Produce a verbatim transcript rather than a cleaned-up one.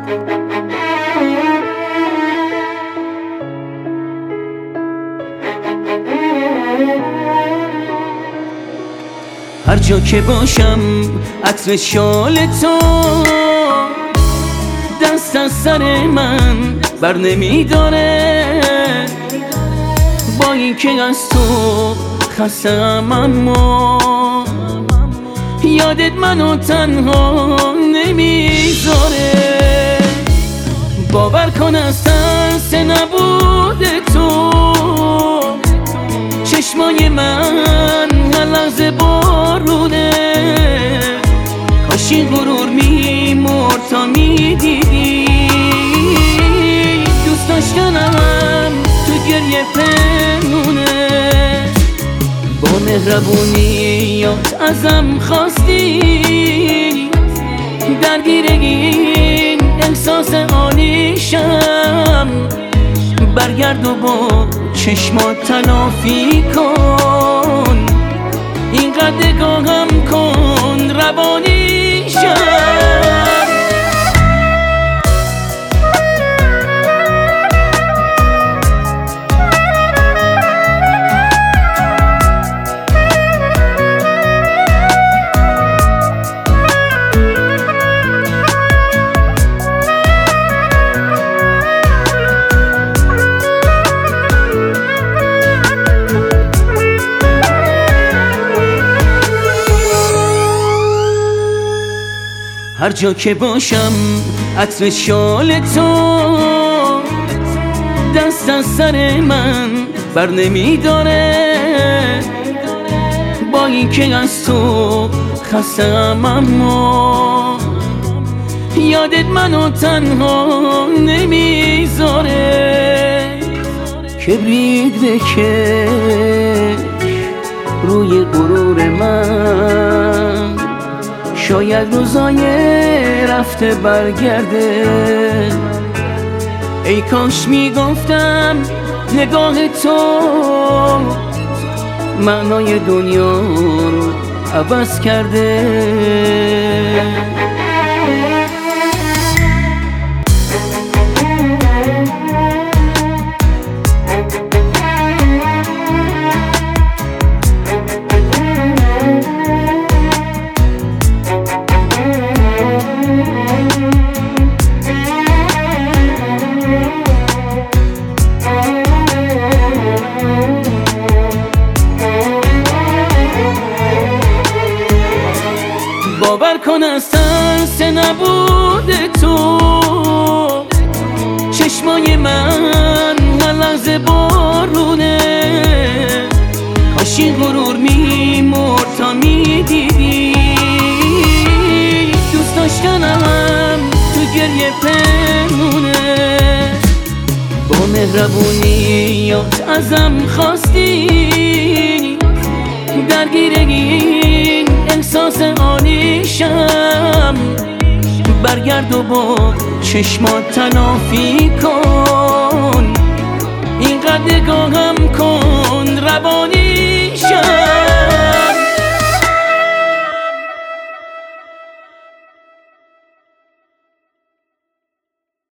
هر جا که باشم عطر شال تو دست از سر من بر نمیداره. با این که از تو خستم اما یادت منو تنها نمیذاره. باور کن از ترس نبود تو چشمای من هر لحظه بارونه. کاش این غرور میمرد تا میدیدی دوست داشتنم تو گریه پنونه. با مهربونیات ازم خواستی درگیر این احساس آنیشم. برگرد و با چشمات تلافی کن اینقدر نگاهم کن روانیشم. هر جا که باشم عطر شال تو دست از سر من بر نمیداره. با این که از تو خستم اما یادت منو تنها نمیذاره. کبریت بکش روی غرور من شاید روزای رفته برگرده. ای کاش میگفتم نگاه تو معنای دنیا رو عوض کرده. باور کن از ترس نبود تو چشمای من هر لحظه بارونه. کاش این غرور میمرد تا میدیدی دوست داشتنم تو گریه پنونه. با مهربونیات ازم خواستی درگیر این احساس آنیشم. برگرد و با چشمات تلافی کن اینقدر